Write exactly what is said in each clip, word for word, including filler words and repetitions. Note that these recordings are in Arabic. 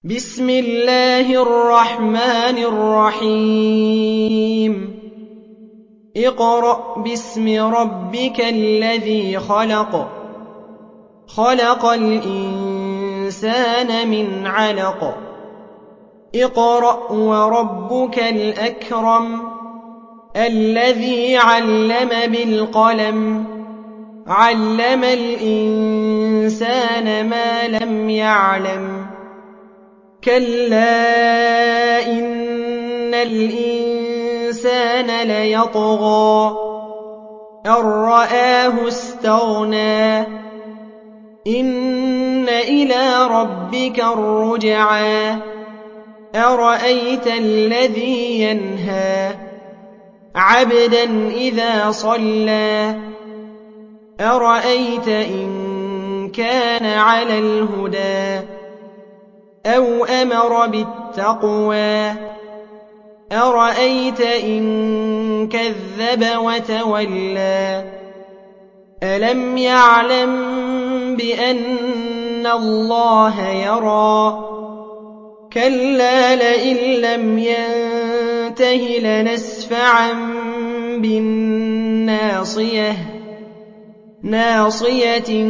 بسم الله الرحمن الرحيم اقرأ باسم ربك الذي خلق خلق الإنسان من علق اقرأ وربك الأكرم الذي علم بالقلم علم الإنسان ما لم يعلم كلا إن الإنسان ليطغى أن رآه استغنى إن إلى ربك الرجعى أرأيت الذي ينهى عبدا إذا صلى أرأيت إن كان على الهدى أو أمر بالتقوى أرأيت إن كذب وتولى ألم يعلم بأن الله يرى كلا لئن لم ينته لنسفعا بالناصية ناصية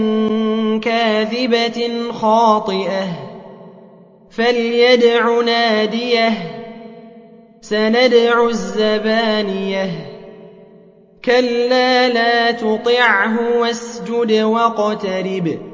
كاذبة خاطئة فليدع ناديه سندع الزبانية كلا لا تطعه واسجد واقترب